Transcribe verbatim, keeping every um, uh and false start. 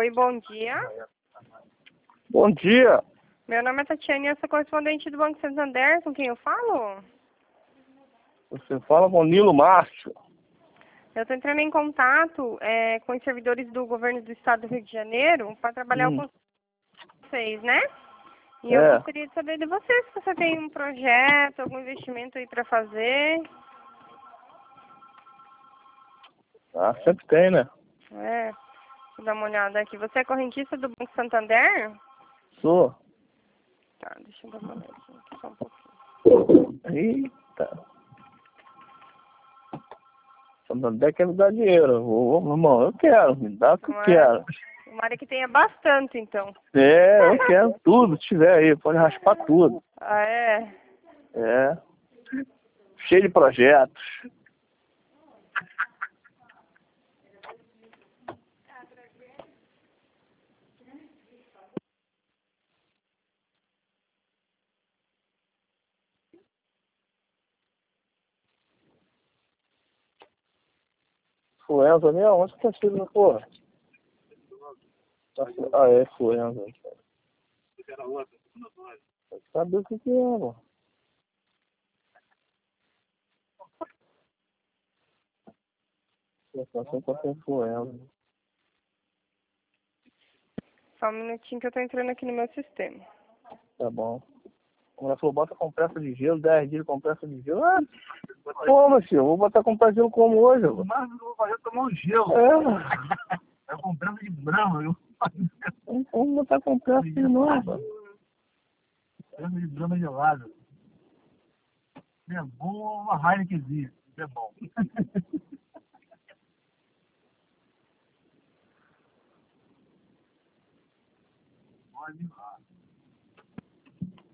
Oi, bom dia. Bom dia. Meu nome é Tatiane, eu sou correspondente do Banco Santander. Com quem eu falo? Você fala com o Nilo Márcio. Eu estou entrando em contato é, com os servidores do governo do estado do Rio de Janeiro para trabalhar Hum. com vocês, né? E É. eu gostaria de saber de você se você tem um projeto, algum investimento aí para fazer. Ah, sempre tem, né? É, deixa eu dar uma olhada aqui. Você é correntista do Banco Santander? Sou. Tá, deixa eu dar uma olhada aqui só um pouquinho. Eita. Santander quer me dar dinheiro. Ô, meu irmão, eu quero. Me dá o que eu Não é? quero. Uma área que tenha bastante, então. É, eu quero tudo. Se tiver aí, pode raspar tudo. Ah, é? É. Cheio de projetos. Influenza mesmo? Onde que tá sendo, porra? Ah, é influenza. Sabe o que que é, mano? Situação contra influenza. Só um minutinho que eu tô entrando aqui no meu sistema. Tá bom. Como ela falou, bota compressa de gelo, dez dias de compressa de gelo. Ah, como, senhor? Vou botar compressa de gelo como hoje? Mas eu vou fazer tomar um gelo. É. É comprando de brama, viu? Vamos vamos botar compressa de novo. Comprando de brama gelado. É bom uma Heinekenzinha. É bom. Pode ir lá.